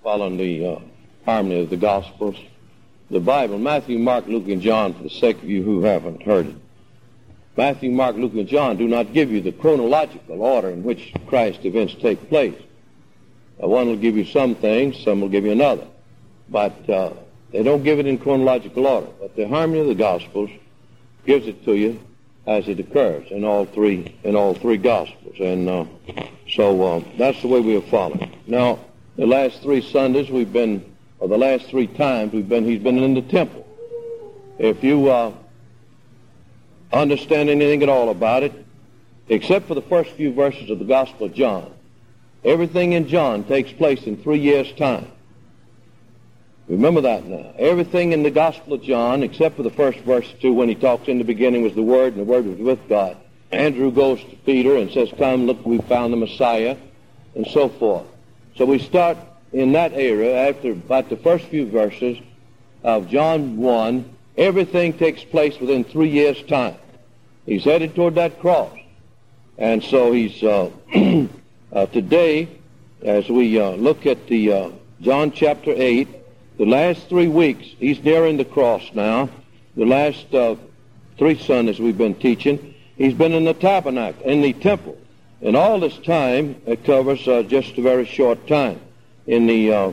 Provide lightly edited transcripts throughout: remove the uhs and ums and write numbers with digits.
following the harmony of the Gospels. The Bible, Matthew, Mark, Luke, and John, for the sake of you who haven't heard it. Matthew, Mark, Luke, and John do not give you the chronological order in which Christ's events take place. One will give you some things, some will give you another. But they don't give it in chronological order. But the harmony of the Gospels gives it to you as it occurs in all three Gospels. And so that's the way we have followed. Now, the last 3 Sundays we've been, or the last 3 times he's been in the temple. If you understand anything at all about it, except for the first few verses of the Gospel of John, everything in John takes place in 3 years' time. Remember that now. Everything in the Gospel of John, except for the first verse or 2, when he talks in the beginning was the Word, and the Word was with God. Andrew goes to Peter and says, "Come, look, we found the Messiah," and so forth. So we start in that area after about the first few verses of John 1. Everything takes place within 3 years' time. He's headed toward that cross. And so he's today, as we look at the John chapter 8, the last 3 weeks, he's nearing the cross now. The last 3 Sundays we've been teaching, he's been in the tabernacle, in the temple. And all this time, it covers just a very short time. In the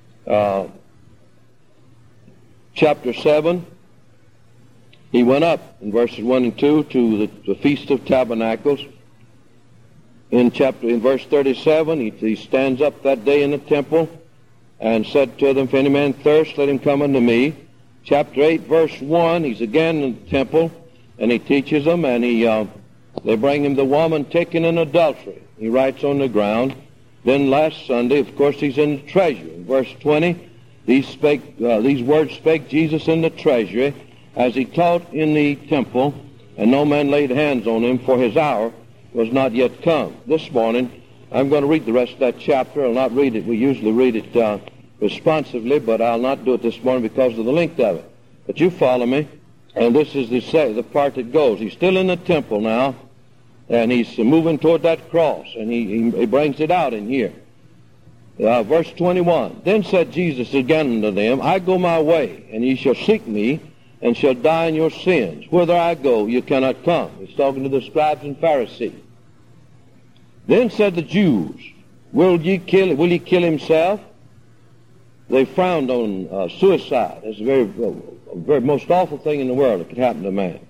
chapter 7, he went up in verses 1 and 2 to the Feast of Tabernacles. In verse 37, he stands up that day in the temple and said to them, "If any man thirst, let him come unto me." Chapter 8, verse 1, he's again in the temple, and he teaches them, and they bring him the woman taken in adultery. He writes on the ground. Then last Sunday, of course, he's in the treasury. In verse 20, these words spake Jesus in the treasury as he taught in the temple, and no man laid hands on him, for his hour was not yet come. This morning, I'm going to read the rest of that chapter. I'll not read it. We usually read it responsively, but I'll not do it this morning because of the length of it. But you follow me, and this is the part that goes. He's still in the temple now, and he's moving toward that cross, and he brings it out in here. Verse 21, Then said Jesus again unto them, I go my way, and ye shall seek me, and shall die in your sins. Whither I go, you cannot come. He's talking to the scribes and Pharisees. Then said the Jews, Will he kill himself? They frowned on suicide. It's a very most awful thing in the world that could happen to a man.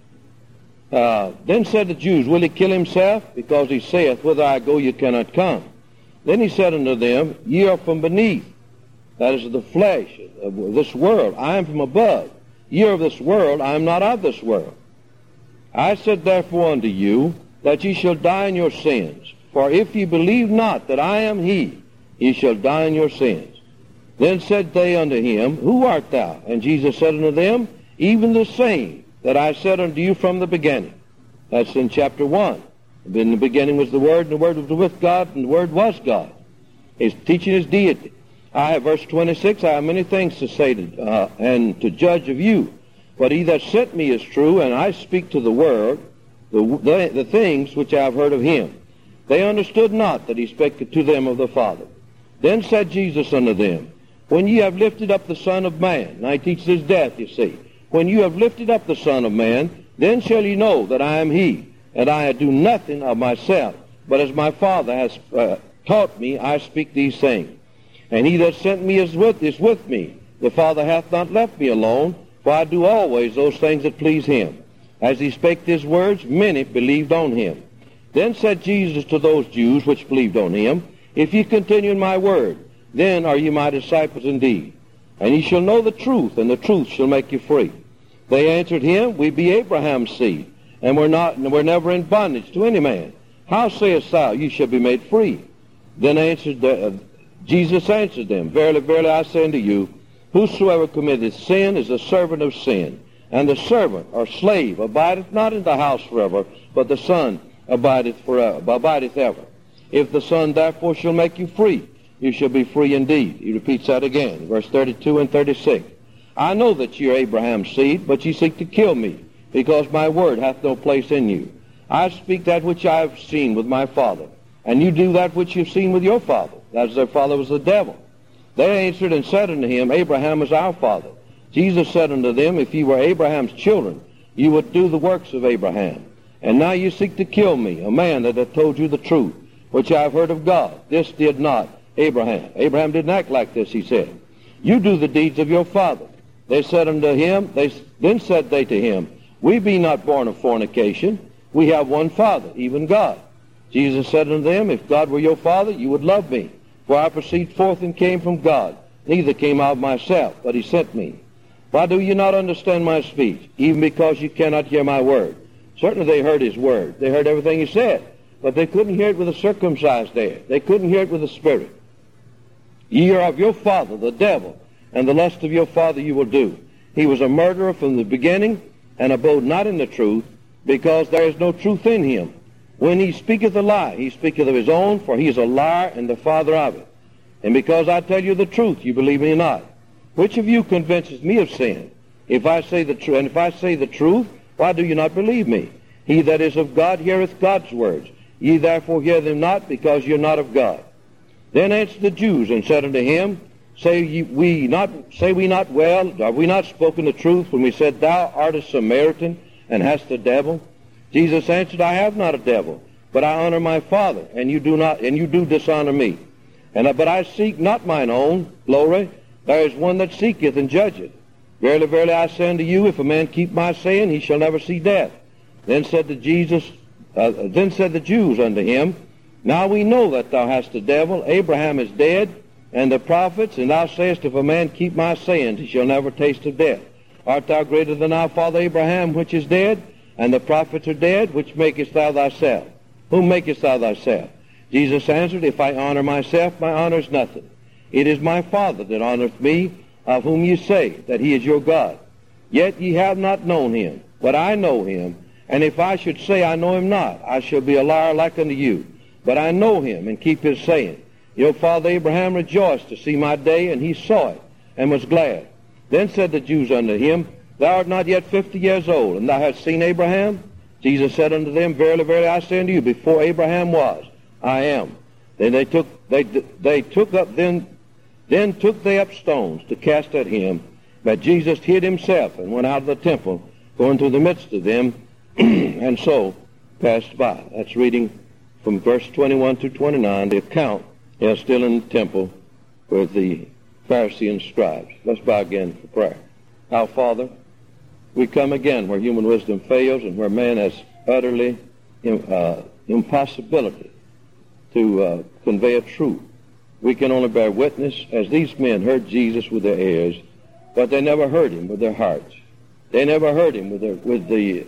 Then said the Jews, Will he kill himself? Because he saith, Whither I go, you cannot come. Then he said unto them, Ye are from beneath, that is of the flesh, of this world. I am from above. Ye are of this world, I am not of this world. I said therefore unto you, that ye shall die in your sins. For if ye believe not that I am he, ye shall die in your sins. Then said they unto him, Who art thou? And Jesus said unto them, Even the same that I said unto you from the beginning. That's in chapter 1. In the beginning was the Word, and the Word was with God, and the Word was God. He's teaching his deity. Verse 26, I have many things to say and to judge of you. But he that sent me is true, and I speak to the world the things which I have heard of him. They understood not that he spake to them of the Father. Then said Jesus unto them, When ye have lifted up the Son of Man, now he teaches his death, you see. When you have lifted up the Son of Man, then shall ye know that I am he, and I do nothing of myself, but as my Father has taught me, I speak these things. And he that sent me is with me. The Father hath not left me alone, for I do always those things that please him. As he spake these words, many believed on him. Then said Jesus to those Jews which believed on him, If ye continue in my word, then are ye my disciples indeed. And ye shall know the truth, and the truth shall make you free. They answered him, We be Abraham's seed, and we're never in bondage to any man. How sayest thou, ye shall be made free? Then Jesus answered them, Verily, verily, I say unto you, Whosoever committeth sin is a servant of sin. And the servant or slave abideth not in the house forever, but the Son abideth ever. If the Son therefore shall make you free, you shall be free indeed. He repeats that again, verse 32 and 36. I know that ye are Abraham's seed, but ye seek to kill me, because my word hath no place in you. I speak that which I have seen with my Father, and you do that which you have seen with your father. That is, their father was the devil. They answered and said unto him, Abraham is our father. Jesus said unto them, If ye were Abraham's children, you would do the works of Abraham. And now you seek to kill me, a man that hath told you the truth, which I have heard of God. This did not Abraham. Abraham didn't act like this, he said. You do the deeds of your father. They said unto him, Then said they to him, We be not born of fornication. We have one Father, even God. Jesus said unto them, If God were your Father, you would love me. For I proceed forth and came from God. Neither came I of myself, but he sent me. Why do you not understand my speech, even because you cannot hear my word? Certainly they heard his word. They heard everything he said. But they couldn't hear it with a circumcised ear. They couldn't hear it with the Spirit. Ye are of your father, the devil, and the lust of your father you will do. He was a murderer from the beginning, and abode not in the truth, because there is no truth in him. When he speaketh a lie, he speaketh of his own, for he is a liar and the father of it. And because I tell you the truth, you believe me not. Which of you convinces me of sin? If I say the truth, and if I say the truth, why do you not believe me? He that is of God heareth God's words. Ye therefore hear them not, because ye are not of God. Then answered the Jews and said unto him, Say we not well? Have we not spoken the truth when we said, Thou art a Samaritan, and hast a devil? Jesus answered, I have not a devil, but I honor my Father, and you do dishonor me. But I seek not mine own glory. There is one that seeketh and judgeth. Verily, verily, I say unto you, if a man keep my saying, he shall never see death. Then said the Jews unto him, Now we know that thou hast a devil. Abraham is dead, and the prophets, and thou sayest, If a man keep my sayings, he shall never taste of death. Art thou greater than our father Abraham, which is dead? And the prophets are dead. Which makest thou thyself? Whom makest thou thyself? Jesus answered, If I honor myself, my honor is nothing. It is my Father that honoreth me, of whom ye say that he is your God. Yet ye have not known him, but I know him. And if I should say I know him not, I shall be a liar like unto you. But I know him, and keep his saying. Your father Abraham rejoiced to see my day, and he saw it, and was glad. Then said the Jews unto him, Thou art not yet 50 years old, and thou hast seen Abraham? Jesus said unto them, Verily, verily, I say unto you, before Abraham was, I am. Then took they up stones to cast at him. But Jesus hid himself and went out of the temple, going through the midst of them, and so passed by. That's reading from verse 21 to 29. The account is still in the temple with the Pharisees and scribes. Let's bow again for prayer. Our Father, we come again where human wisdom fails and where man has utterly impossibility to convey a truth. We can only bear witness as these men heard Jesus with their ears, but they never heard him with their hearts. They never heard him with the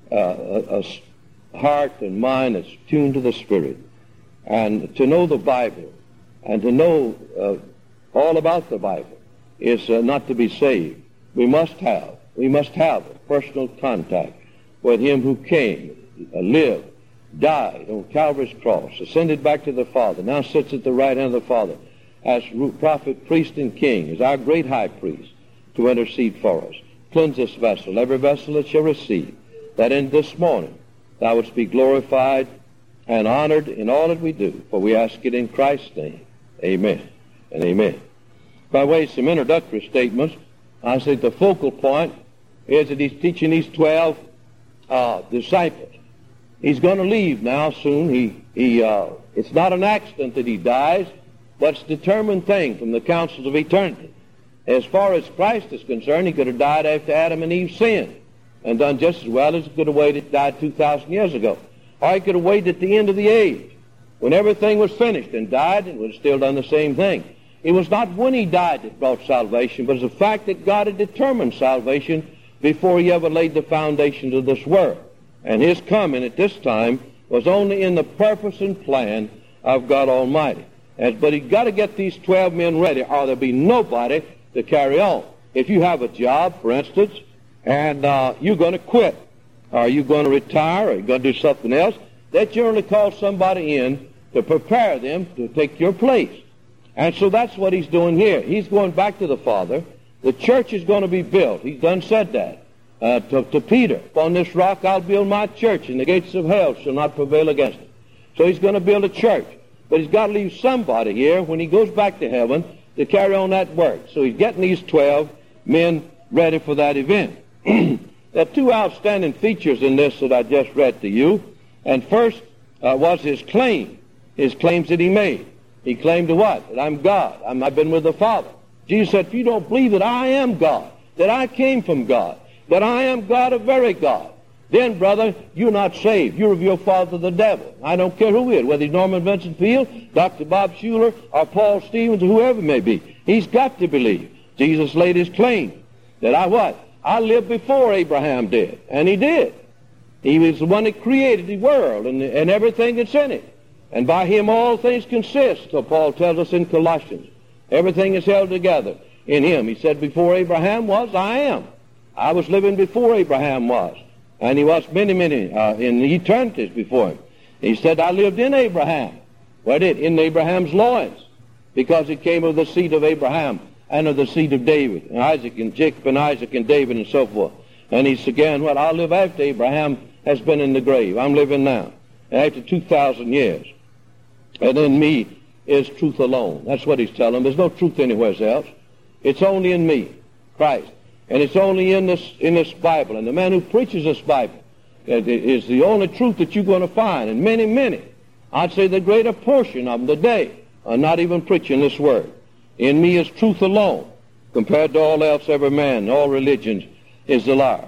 heart and mind that's tuned to the Spirit. And to know the Bible and to know all about the Bible is not to be saved. We must have a personal contact with him who came, lived, died on Calvary's cross, ascended back to the Father, now sits at the right hand of the Father as prophet, priest, and king, as our great high priest, to intercede for us. Cleanse this vessel, every vessel that shall receive, that in this morning thou wouldst be glorified and honored in all that we do, for we ask it in Christ's name. Amen and amen. By way of some introductory statements, I say the focal point is that he's teaching these 12 disciples. He's going to leave now soon. It's not an accident that he dies, but it's a determined thing from the councils of eternity. As far as Christ is concerned, he could have died after Adam and Eve sinned and done just as well as he could have waited, died 2,000 years ago. Or he could have waited at the end of the age when everything was finished and died and would have still done the same thing. It was not when he died that brought salvation, but it's the fact that God had determined salvation before he ever laid the foundations of this world. And his coming at this time was only in the purpose and plan of God Almighty. But he's got to get these 12 men ready, or there'll be nobody to carry on. If you have a job, for instance, and you're going to quit, or you're going to retire, or you're going to do something else, they generally call somebody in to prepare them to take your place. And so that's what he's doing here. He's going back to the Father. The church is going to be built. He's done said that to Peter. Upon this rock I'll build my church, and the gates of hell shall not prevail against it. So he's going to build a church. But he's got to leave somebody here when he goes back to heaven to carry on that work. So he's getting these 12 men ready for that event. There are two outstanding features in this that I just read to you. And first was his claim, his claims that he made. He claimed to what? That I'm God. I've been with the Father. Jesus said, if you don't believe that I am God, that I came from God, that I am God, a very God, then, brother, you're not saved. You're of your father, the devil. I don't care who he is, whether he's Norman Vincent Peale, Dr. Bob Schuller, or Paul Stevens, or whoever it may be. He's got to believe. Jesus laid his claim that I lived before Abraham did. And he did. He was the one that created the world and everything that's in it. And by him all things consist, so Paul tells us in Colossians. Everything is held together in him. He said, before Abraham was, I am. I was living before Abraham was. And he was many in eternities before him. He said, I lived in Abraham. Where did? In Abraham's loins. Because he came of the seed of Abraham and of the seed of David. And Isaac and Jacob and Isaac and David and so forth. And he's again, I'll live after Abraham has been in the grave. I'm living now. After 2,000 years. And in me is truth alone. That's what he's telling them. There's no truth anywhere else. It's only in me, Christ. And it's only in this Bible. And the man who preaches this Bible is the only truth that you're going to find. And many, I'd say the greater portion of them today are not even preaching this word. In me is truth alone. Compared to all else, every man, all religions is a liar.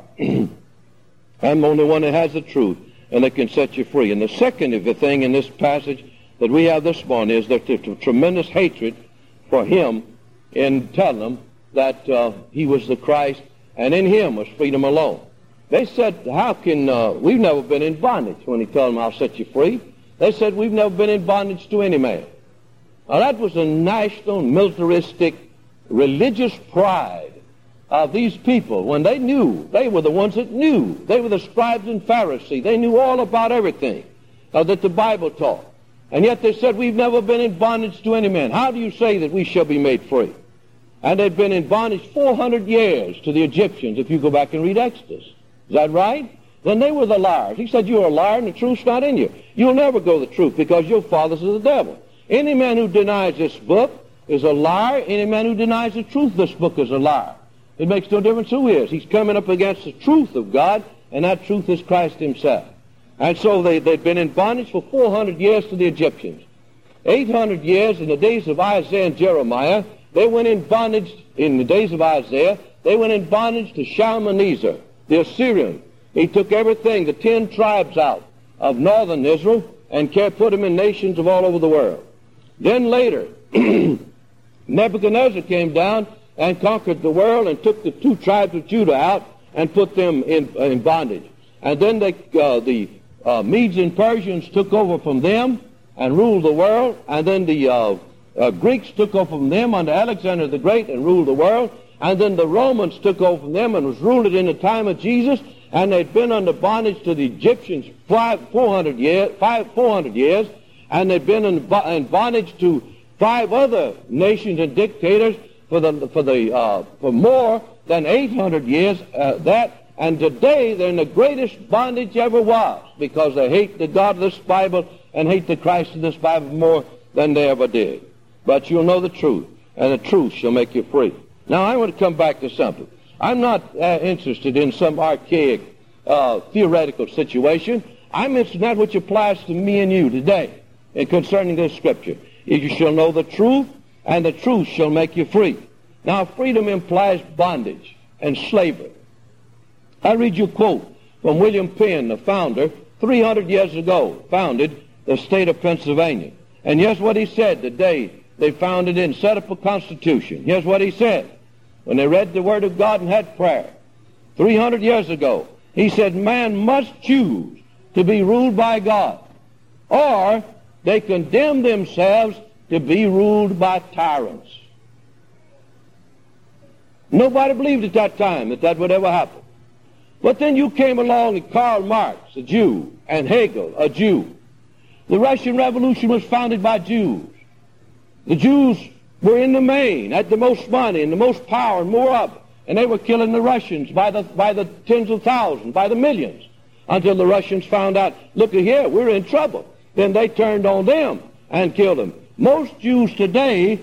I'm the only one that has the truth and that can set you free. And the second of the thing in this passage that we have this morning is that the tremendous hatred for him in telling them that he was the Christ, and in him was freedom alone. They said, how can, we've never been in bondage, when he told them, I'll set you free. They said, we've never been in bondage to any man. Now that was a national, militaristic, religious pride of these people when they knew. They were the ones that knew. They were the scribes and Pharisees. They knew all about everything that the Bible taught. And yet they said, we've never been in bondage to any man. How do you say that we shall be made free? And they'd been in bondage 400 years to the Egyptians, if you go back and read Exodus. Is that right? Then they were the liars. He said, you're a liar and the truth's not in you. You'll never go the truth because your father's of the devil. Any man who denies this book is a liar. Any man who denies the truth of this book is a liar. It makes no difference who he is. He's coming up against the truth of God, and that truth is Christ himself. And so they'd been in bondage for 400 years to the Egyptians. 800 years in the days of Isaiah and Jeremiah, they went in bondage, in the days of Isaiah, they went in bondage to Shalmaneser, the Assyrian. He took everything, the 10 tribes out of northern Israel, and put them in nations of all over the world. Then later, Nebuchadnezzar came down and conquered the world and took the 2 tribes of Judah out and put them in bondage. And then the Medes and Persians took over from them and ruled the world, and then the Greeks took over from them under Alexander the Great and ruled the world, and then the Romans took over from them and was ruled it in the time of Jesus, and they'd been under bondage to the Egyptians 400 years, and they'd been in bondage to 5 other nations and dictators for more than 800 years. And today they're in the greatest bondage ever was, because they hate the God of this Bible and hate the Christ of this Bible more than they ever did. But you'll know the truth, and the truth shall make you free. Now, I want to come back to something. I'm not interested in some archaic theoretical situation. I'm interested in that which applies to me and you today and concerning this Scripture. You shall know the truth, and the truth shall make you free. Now, freedom implies bondage and slavery. I read you a quote from William Penn, the founder, 300 years ago, founded the state of Pennsylvania. And here's what he said the day they founded it and set up a constitution. Here's what he said when they read the Word of God and had prayer 300 years ago. He said, man must choose to be ruled by God, or they condemn themselves to be ruled by tyrants. Nobody believed at that time that that would ever happen. But then you came along and Karl Marx, a Jew, and Hegel, a Jew. The Russian Revolution was founded by Jews. The Jews were in the main, had the most money and the most power and more of it. And they were killing the Russians by the tens of thousands, by the millions, until the Russians found out, look here, we're in trouble. Then they turned on them and killed them. Most Jews today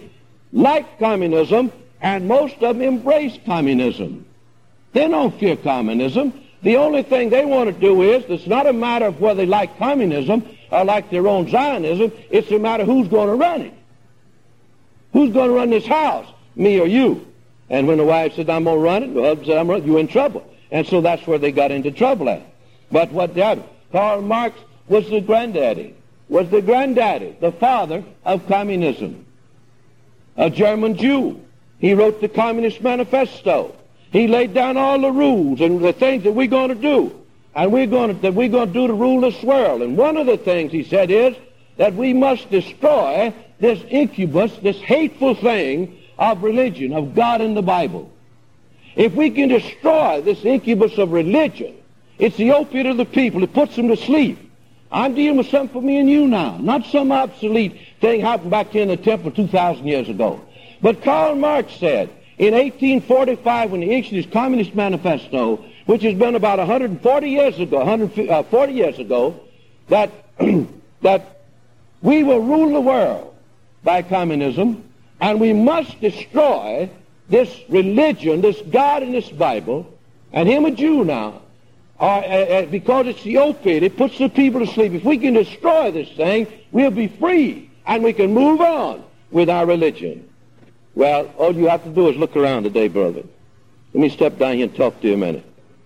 like communism, and most of them embrace communism. They don't fear communism. The only thing they want to do is, it's not a matter of whether they like communism or like their own Zionism, it's a matter of who's going to run it. Who's going to run this house, me or you? And when the wife said, I'm going to run it, the husband said, I'm running it, you're in trouble. And so that's where they got into trouble at. But what happened? Karl Marx was the granddaddy, the father of communism. A German Jew. He wrote the Communist Manifesto. He laid down all the rules and the things that we're going to do. And we're going to do to rule this world. And one of the things he said is that we must destroy this incubus, this hateful thing of religion, of God and the Bible. If we can destroy this incubus of religion, it's the opiate of the people. It puts them to sleep. I'm dealing with something for me and you now, not some obsolete thing happened back here in the temple 2,000 years ago. But Karl Marx said in 1845 when he issued his Communist Manifesto, which has been about 140 years ago, that, that we will rule the world by communism, and we must destroy this religion, this God and this Bible, and him a Jew now, because it's the opiate, it puts the people to sleep. If we can destroy this thing, we'll be free, and we can move on with our religion. Well, all you have to do is look around today, brother. Let me step down here and talk to you a minute.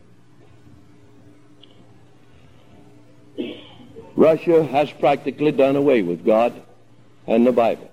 Russia has practically done away with God and the Bible.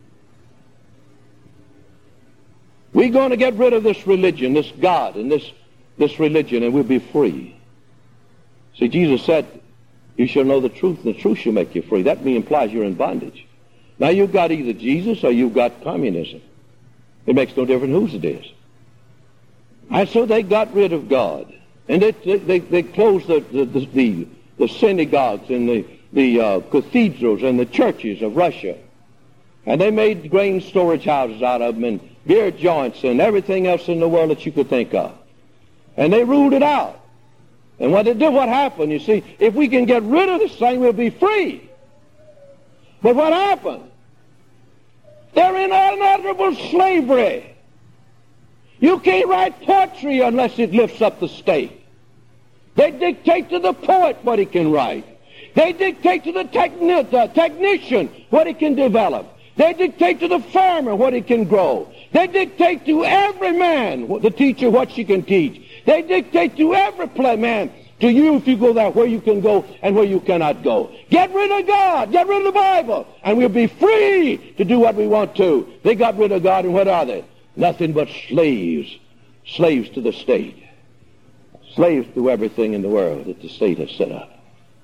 We're going to get rid of this religion, this God, and this religion, and we'll be free. See, Jesus said, you shall know the truth, and the truth shall make you free. That implies you're in bondage. Now, you've got either Jesus or you've got communism. It makes no difference whose it is. And so they got rid of God. And they closed the synagogues and the cathedrals and the churches of Russia. And they made grain storage houses out of them and beer joints and everything else in the world that you could think of. And they ruled it out. And what they did, what happened, you see, if we can get rid of this thing, we'll be free. But what happened? They're in unutterable slavery. You can't write poetry unless it lifts up the state. They dictate to the poet what he can write. They dictate to the technician what he can develop. They dictate to the farmer what he can grow. They dictate to every man, the teacher, what she can teach. They dictate to every man, to you if you go there, where you can go and where you cannot go. Get rid of God, get rid of the Bible, and we'll be free to do what we want to. They got rid of God, and what are they? Nothing but slaves. Slaves to the state. Slaves to everything in the world that the state has set up.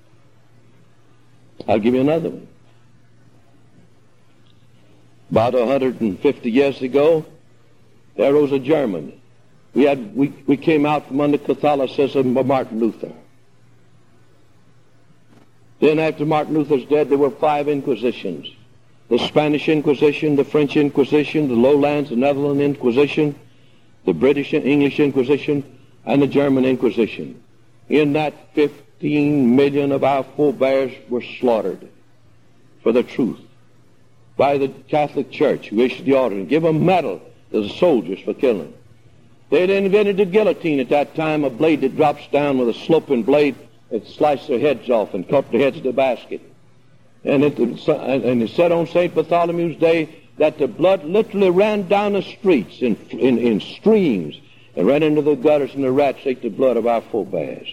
I'll give you another one. About 150 years ago, there rose a German. We came out from under Catholicism by Martin Luther. Then after Martin Luther's dead, there were 5 Inquisitions. The Spanish Inquisition, the French Inquisition, the Lowlands, the Netherlands Inquisition, the British and English Inquisition, and the German Inquisition. In that, 15 million of our forebears were slaughtered for the truth by the Catholic Church, who issued the order and give a medal to the soldiers for killing. They had invented the guillotine at that time, a blade that drops down with a sloping blade that sliced their heads off and cut their heads to the basket. And it said on St. Bartholomew's Day that the blood literally ran down the streets in streams and ran into the gutters, and the rats ate the blood of our forebears.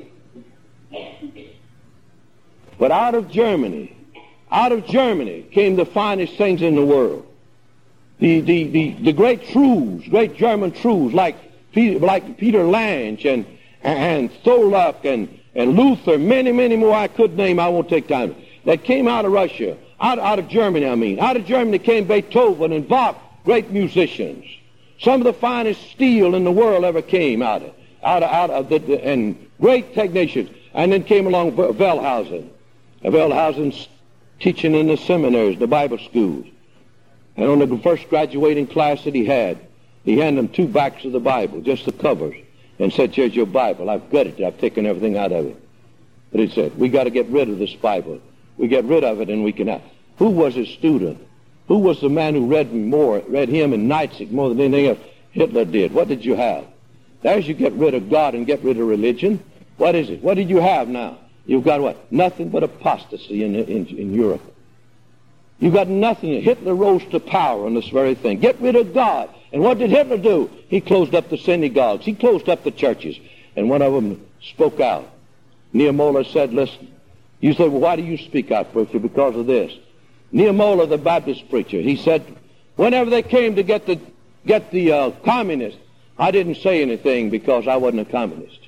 But out of Germany came the finest things in the world. The great truths, great German truths like Peter Lange and Tholuck and Luther, many more I could name, I won't take time, that came out of Russia, out of Germany, I mean. Out of Germany came Beethoven and Bach, great musicians. Some of the finest steel in the world ever came out of and great technicians. And then came along Wellhausen. Wellhausen's teaching in the seminaries, the Bible schools. And on the first graduating class that he handed them 2 backs of the Bible, just the covers, and said, here's your Bible. I've gutted it. I've taken everything out of it. But he said, we got to get rid of this Bible. We get rid of it and we can... Who was his student? Who was the man who read him and Nietzsche more than anything else? Hitler did. What did you have? There's you get rid of God and get rid of religion. What is it? What did you have now? You've got what? Nothing but apostasy in Europe. You've got nothing. Hitler rose to power on this very thing. Get rid of God. And what did Hitler do? He closed up the synagogues. He closed up the churches. And one of them spoke out. Niemöller said, listen. You say, well, why do you speak out, preacher? Because of this. Niemöller, the Baptist preacher, he said, whenever they came to get the communists, I didn't say anything because I wasn't a communist.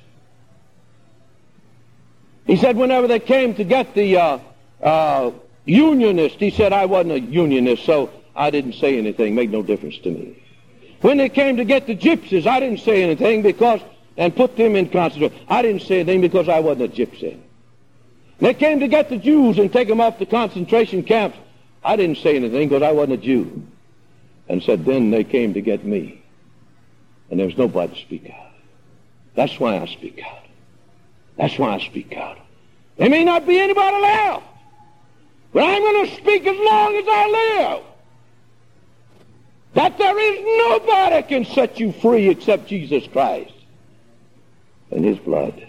He said whenever they came to get the unionist, he said I wasn't a unionist, so I didn't say anything. Made no difference to me. When they came to get the gypsies, I didn't say anything and put them in concentration. I didn't say anything because I wasn't a gypsy. They came to get the Jews and take them off the concentration camps. I didn't say anything because I wasn't a Jew. And said then they came to get me. And there was nobody to speak out. That's why I speak out. That's why I speak out. There may not be anybody left, but I'm going to speak as long as I live. That there is nobody can set you free except Jesus Christ and his blood.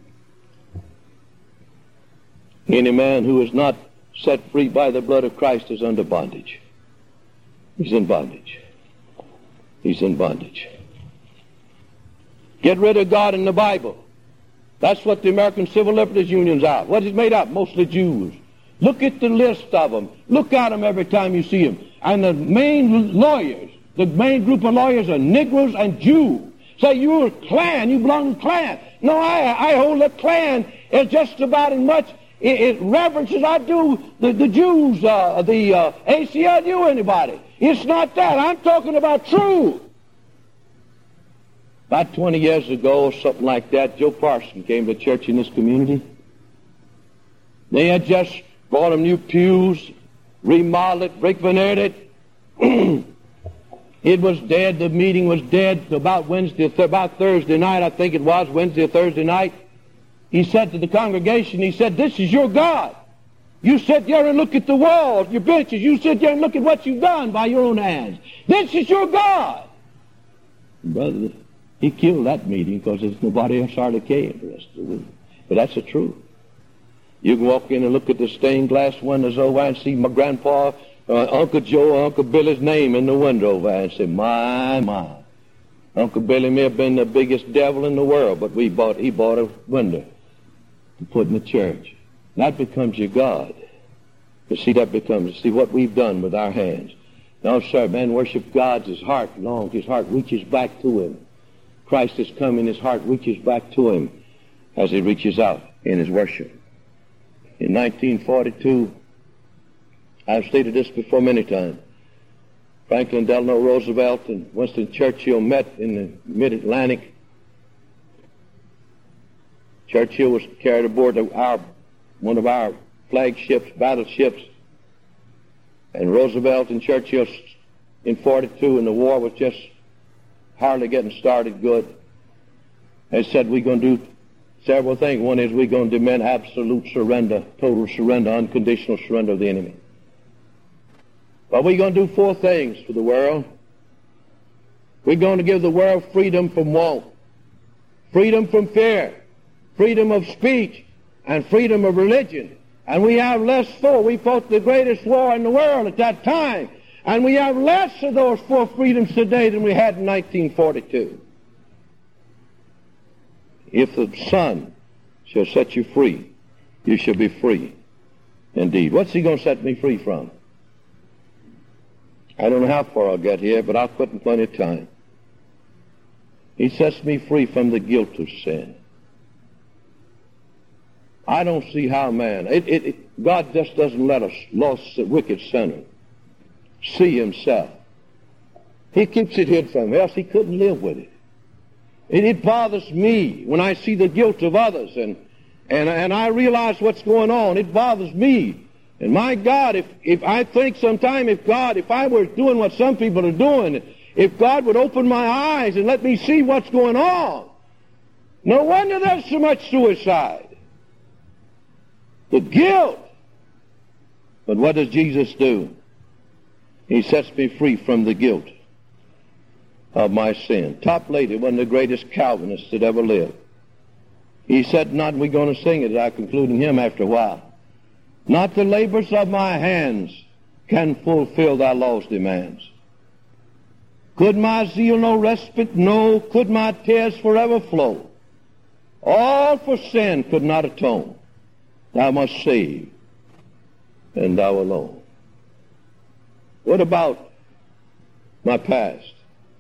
Any man who is not set free by the blood of Christ is under bondage. He's in bondage. He's in bondage. Get rid of God in the Bible. That's what the American Civil Liberties Union's out. What is it made up? Mostly Jews. Look at the list of them. Look at them every time you see them. And the main lawyers, the main group of lawyers are Negroes and Jews. Say, you're a Klan, you belong to Klan. No, I hold the Klan as just about as much it reverence as I do the Jews, the ACLU, anybody. It's not that. I'm talking about truth. About 20 years ago, or something like that, Joe Parson came to church in this community. They had just bought him new pews, remodeled it, brick veneered it. It was dead. The meeting was dead about Thursday night, I think it was, Wednesday or Thursday night. He said to the congregation, he said, this is your God. You sit there and look at the walls, your benches. You sit there and look at what you've done by your own hands. This is your God. Brother, he killed that meeting because there's nobody else hardly came the rest of the week. But that's the truth. You can walk in and look at the stained glass windows over there and see my grandpa, Uncle Joe, Uncle Billy's name in the window over there and say, my. Uncle Billy may have been the biggest devil in the world, but he bought a window to put in the church. That becomes your God. You see, see what we've done with our hands. No, sir, man worship God's his heart longs. His heart reaches back to him. Christ has come and his heart reaches back to him as he reaches out in his worship. In 1942, I've stated this before many times, Franklin Delano Roosevelt and Winston Churchill met in the mid-Atlantic. Churchill was carried aboard one of our flagships, battleships, and Roosevelt and Churchill in 42, and the war was just hardly getting started good. They said we're going to do several things. One is we're going to demand absolute surrender, total surrender, unconditional surrender of the enemy. But we're going to do 4 things for the world. We're going to give the world freedom from want, freedom from fear, freedom of speech, and freedom of religion. And we have less for. We fought the greatest war in the world at that time. And we have less of those 4 freedoms today than we had in 1942. If the Son shall set you free, you shall be free indeed. What's he going to set me free from? I don't know how far I'll get here, but I'll quit in plenty of time. He sets me free from the guilt of sin. I don't see how, man. God just doesn't let a lost, wicked sinner see himself. He keeps it hid from him, else he couldn't live with it. It bothers me when I see the guilt of others, and I realize what's going on. It bothers me. And my God, if I think sometime if I were doing what some people are doing, if God would open my eyes and let me see what's going on, no wonder there's so much suicide. The guilt. But what does Jesus do? He sets me free from the guilt of my sin. Toplady, one of the greatest Calvinists that ever lived. He said, not, we're going to sing it, I conclude in him after a while. Not the labors of my hands can fulfill thy law's demands. Could my zeal no respite know? Could my tears forever flow? All for sin could not atone. Thou must save, and thou alone. What about my past?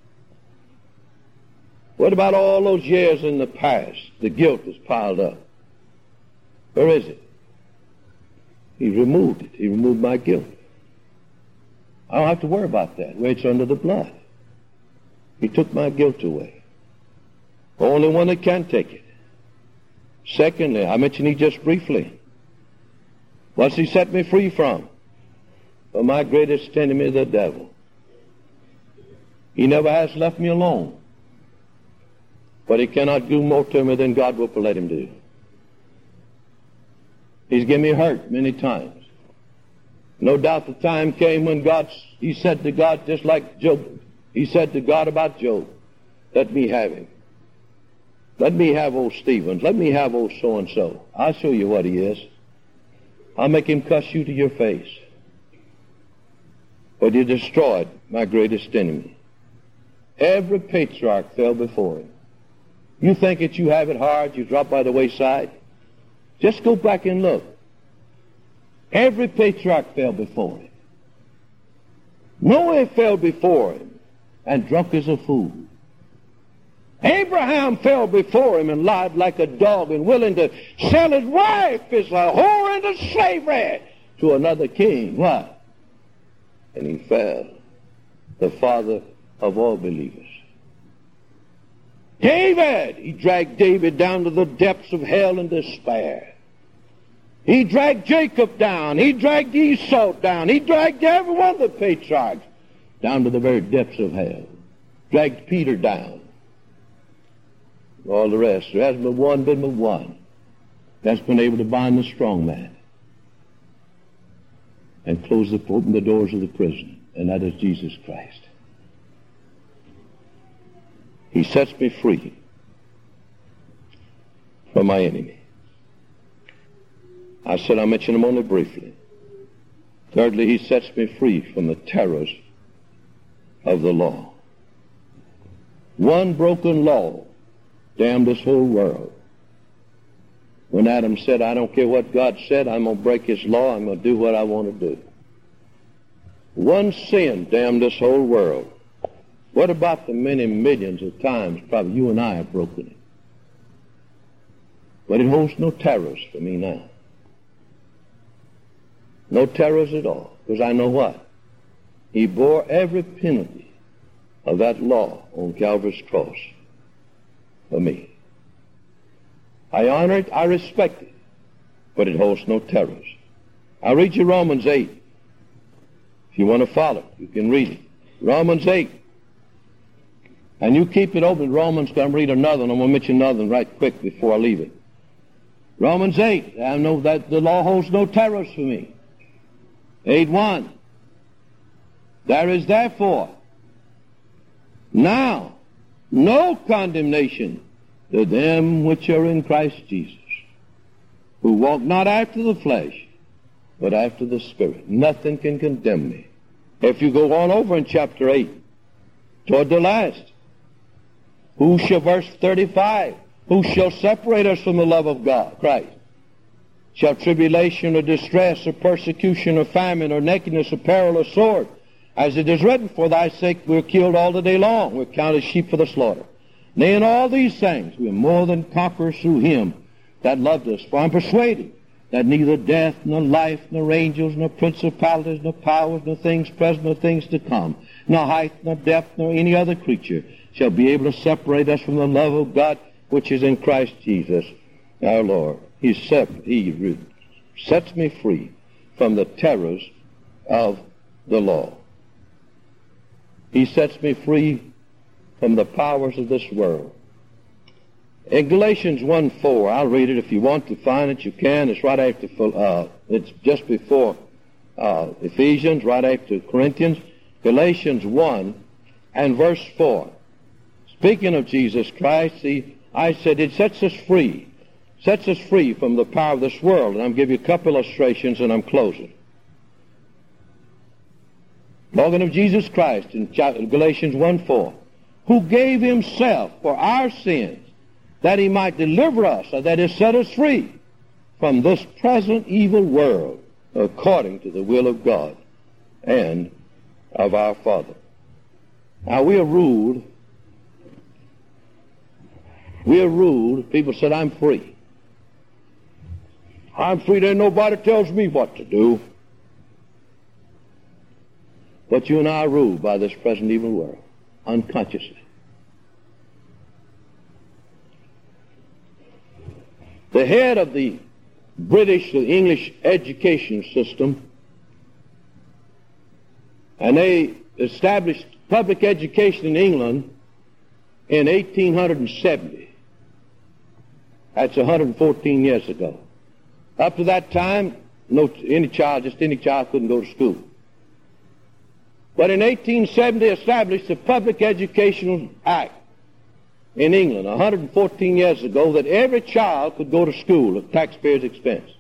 What about all those years in the past? The guilt is piled up. Where is it? He removed it. He removed my guilt. I don't have to worry about that, where it's under the blood. He took my guilt away. Only one that can take it. Secondly, I mentioned it just briefly. What's he set me free from? From my greatest enemy, the devil. He never has left me alone. But he cannot do more to me than God will let him do. He's given me hurt many times. No doubt the time came when he said to God, just like Job, he said to God about Job, let me have him. Let me have old Stevens. Let me have old so-and-so. I'll show you what he is. I'll make him cuss you to your face. But he destroyed my greatest enemy. Every patriarch fell before him. You think that you have it hard, you drop by the wayside? Just go back and look. Every patriarch fell before him. Noah fell before him and drunk as a fool. Abraham fell before him and lied like a dog and willing to sell his wife as a whore into slavery to another king. Why? And he fell, the father of all believers. David, he dragged David down to the depths of hell and despair. He dragged Jacob down. He dragged Esau down. He dragged every one of the patriarchs down to the very depths of hell. Dragged Peter down. All the rest. There hasn't been one that's been able to bind the strong man and open the doors of the prison, and that is Jesus Christ. He sets me free from my enemy. I said I mentioned him only briefly. Thirdly, he sets me free from the terrors of the law. One broken law damned this whole world. When Adam said, I don't care what God said, I'm going to break his law, I'm going to do what I want to do. One sin damned this whole world. What about the many millions of times probably you and I have broken it? But it holds no terrors for me now. No terrors at all. Because I know what? He bore every penalty of that law on Calvary's cross for me. I honor it, I respect it, but it holds no terrors. I'll read you Romans 8. If you want to follow, you can read it. Romans 8. And you keep it open. Romans, I'm read another one. I'm going to mention another one right quick before I leave it. Romans 8. I know that the law holds no terrors for me. 8:1. There is therefore now no condemnation to them which are in Christ Jesus, who walk not after the flesh, but after the Spirit. Nothing can condemn me. If you go on over in chapter 8, toward the last, verse 35, who shall separate us from the love of God, Christ? Shall tribulation or distress or persecution or famine or nakedness or peril or sword? As it is written, for thy sake we are killed all the day long. We are counted sheep for the slaughter. Nay, in all these things we are more than conquerors through him that loved us. For I am persuaded that neither death, nor life, nor angels, nor principalities, nor powers, nor things present, nor things to come, nor height, nor depth, nor any other creature shall be able to separate us from the love of God which is in Christ Jesus our Lord. He sets me free from the terrors of the law. He sets me free from the powers of this world. In Galatians 1:4, I'll read it. If you want to find it, you can. It's right after, it's just before Ephesians, right after Corinthians. Galatians 1 and verse 4. Speaking of Jesus Christ, I said it sets us free from the power of this world. And I'll give you a couple illustrations and I'm closing. Talking of Jesus Christ in Galatians 1:4, who gave himself for our sins, that he might deliver us, or that is, set us free from this present evil world, according to the will of God and of our Father. Now we are ruled. People said, I'm free. I'm free, then nobody tells me what to do. But you and I are ruled by this present evil world, unconsciously. The head of the British, the English education system, and they established public education in England in 1870. That's 114 years ago. Up to that time, any child couldn't go to school. But in 1870, they established the Public Educational Act in England, 114 years ago, that every child could go to school at taxpayers' expense.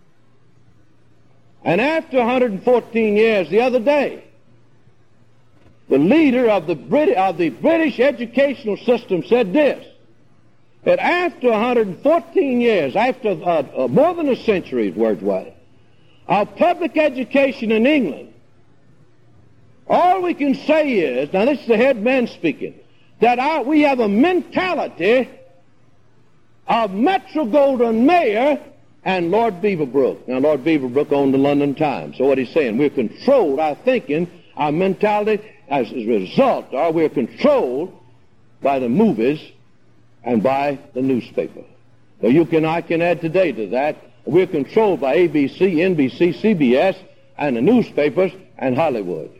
And after 114 years, the other day, the leader of the British educational system said this, that after 114 years, after more than a century, words wise, of public education in England, all we can say is, now this is the head man speaking, that we have a mentality of Metro-Goldwyn-Mayer and Lord Beaverbrook. Now, Lord Beaverbrook owned the London Times. So what he's saying, we're controlled, our thinking, our mentality, as a result, we're controlled by the movies and by the newspaper. So I can add today to that, we're controlled by ABC, NBC, CBS, and the newspapers and Hollywood.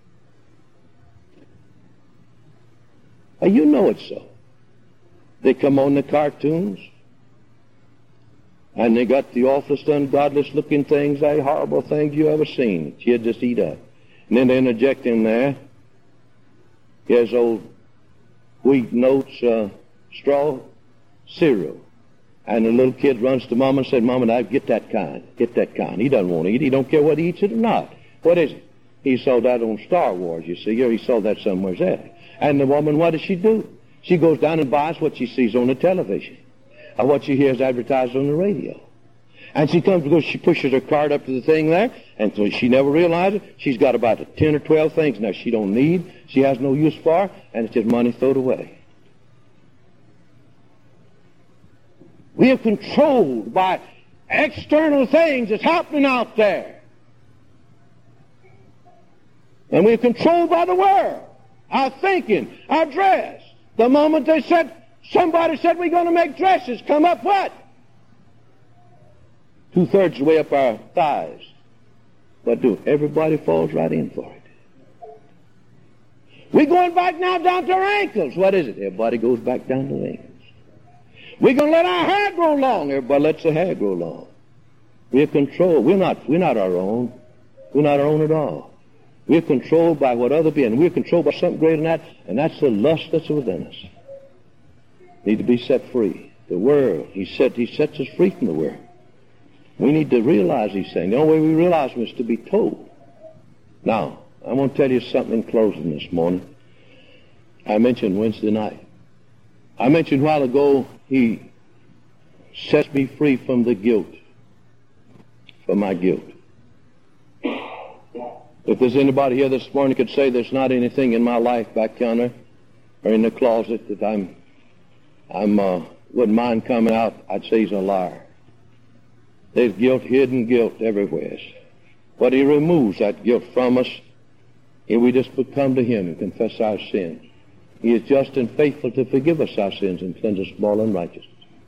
You know it's so. They come on the cartoons, and they got the awfulest, ungodliest looking things, the horrible things you ever seen that you'd just eat up. And then they interject in there, here's old Wheat Notes straw cereal. And the little kid runs to Mama and said, Mama, now get that kind. Get that kind. He doesn't want to eat it. He don't care whether he eats it or not. What is it? He saw that on Star Wars, you see, or he saw that somewhere else. And the woman, what does she do? She goes down and buys what she sees on the television, or what she hears advertised on the radio. And she comes because she pushes her card up to the thing there, and so she never realizes she's got about 10 or 12 things now she don't need, she has no use for, and it's just money thrown away. We are controlled by external things that's happening out there. And we're controlled by the world, our thinking, our dress. The moment somebody said we're going to make dresses come up what? 2/3 of the way up our thighs. What do? Everybody falls right in for it. We're going back now down to our ankles. What is it? Everybody goes back down to the ankles. We're going to let our hair grow long. Everybody lets their hair grow long. We're controlled. We're not our own. We're not our own at all. We're controlled by what other people, and we're controlled by something greater than that, and that's the lust that's within us. Need to be set free. The world, he sets us free from the world. We need to realize these things. The only way we realize them is to be told. Now, I want to tell you something in closing this morning. I mentioned Wednesday night. I mentioned a while ago, he sets me free from the guilt, from my guilt. If there's anybody here this morning who could say there's not anything in my life back yonder or in the closet that I wouldn't mind coming out, I'd say he's a liar. There's guilt, hidden guilt everywhere. But he removes that guilt from us if we just come to him and confess our sins. He is just and faithful to forgive us our sins and cleanse us from all unrighteousness.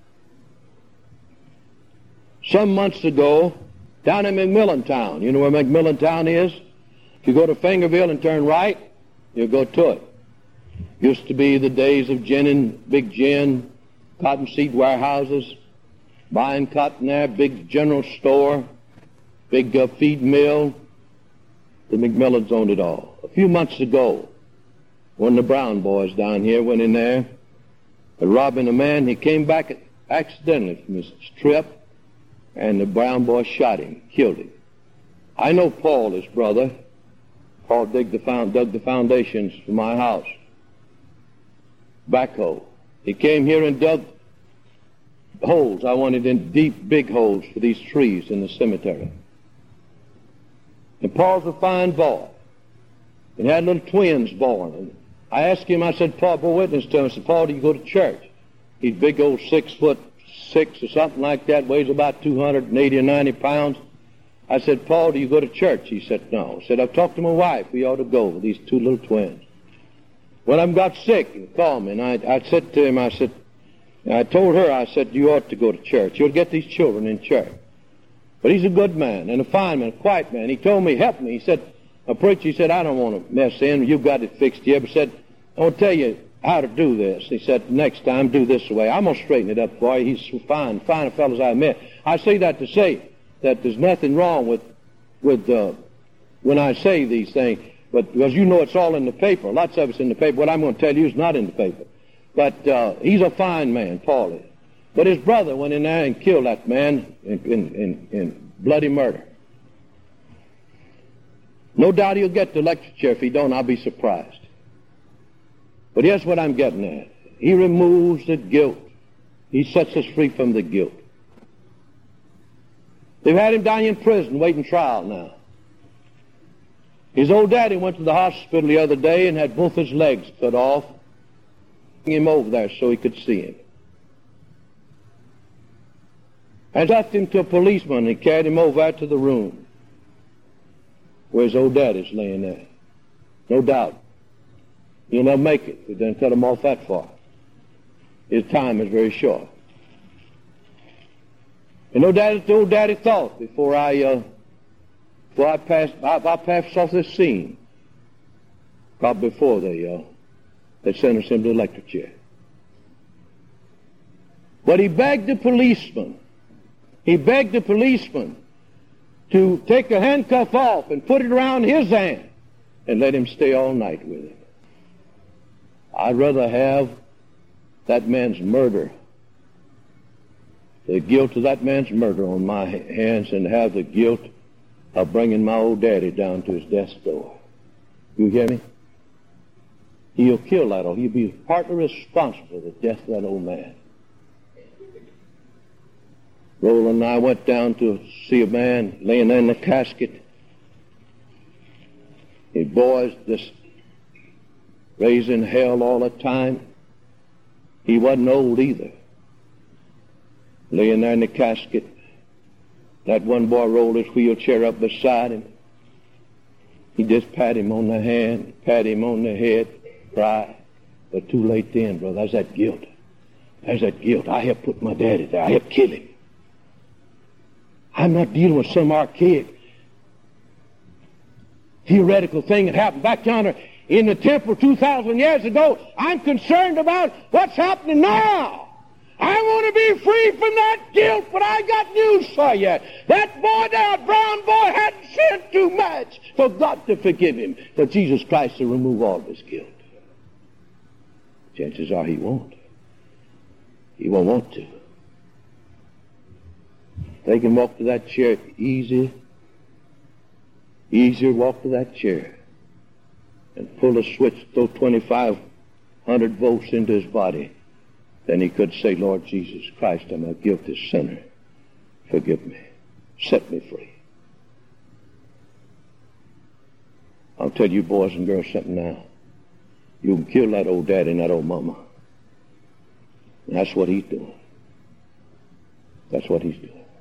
Some months ago, down in McMillan Town, you know where McMillan Town is? If you go to Fingerville and turn right, you'll go to it. Used to be the days of big gin, cottonseed warehouses, buying cotton there, big general store, big feed mill, The McMillans owned it all. A few months ago, one of the Brown boys down here went in there robbing a man. He came back accidentally from his trip, and the Brown boy shot him, killed him. I know Paul, his brother. Paul dug the foundations for my house. Backhoe. He came here and dug holes. I wanted in deep, big holes for these trees in the cemetery. And Paul's a fine boy. He had little twins born. And I asked him, I said, Paul, bore witness to him. I said, Paul, do you go to church? He's big old 6'6" or something like that, weighs about 280 or 90 pounds. I said, Paul, do you go to church? He said, no. I said, I've talked to my wife. We ought to go with these two little twins. One of them got sick and called me, and I said to him, I told her, I said, you ought to go to church. You'll get these children in church. But he's a good man and a fine man, a quiet man. He told me, help me. He said, a preacher, he said, I don't want to mess in. You've got it fixed here. But he said, I want to tell you how to do this. He said, next time, do this way. I'm going to straighten it up for you. He's so fine fellows I met. I say that to say that there's nothing wrong with when I say these things, but because you know it's all in the paper. Lots of it's in the paper. What I'm going to tell you is not in the paper. But he's a fine man, Paul is. But his brother went in there and killed that man in bloody murder. No doubt he'll get the electric chair. If he don't, I'll be surprised. But here's what I'm getting at. He removes the guilt. He sets us free from the guilt. They've had him down in prison waiting trial now. His old daddy went to the hospital the other day and had both his legs cut off. Him over there so he could see him. And left him to a policeman and he carried him over to the room where his old daddy's laying there. No doubt. He'll never make it. They didn't cut him off that far. His time is very short. And the old daddy thought before I passed off this scene, probably before they sentenced him to the electric chair. But he begged the policeman. He begged the policeman to take a handcuff off and put it around his hand and let him stay all night with it. I'd rather have that man's murder, the guilt of that man's murder on my hands, than have the guilt of bringing my old daddy down to his death's door. You hear me? He'll kill that old. He'll be partly responsible for the death of that old man. Roland and I went down to see a man laying there in the casket. His boys just raising hell all the time. He wasn't old either. Laying there in the casket. That one boy rolled his wheelchair up beside him. He just pat him on the hand, pat him on the head, cry. But too late then, brother. There's that guilt. There's that guilt. I have put my daddy there. I have killed him. I'm not dealing with some archaic, theoretical thing that happened back yonder in the temple 2,000 years ago. I'm concerned about what's happening now. I want to be free from that guilt, but I got news for you. That boy, that brown boy, hadn't sinned too much for God to forgive him, for Jesus Christ to remove all of his guilt. Chances are he won't. He won't want to. They can walk to that chair easier walk to that chair and pull a switch, throw 2,500 volts into his body. Then he could say, Lord Jesus Christ, I'm a guilty sinner. Forgive me. Set me free. I'll tell you boys and girls something now. You can kill that old daddy and that old mama. And that's what he's doing. That's what he's doing.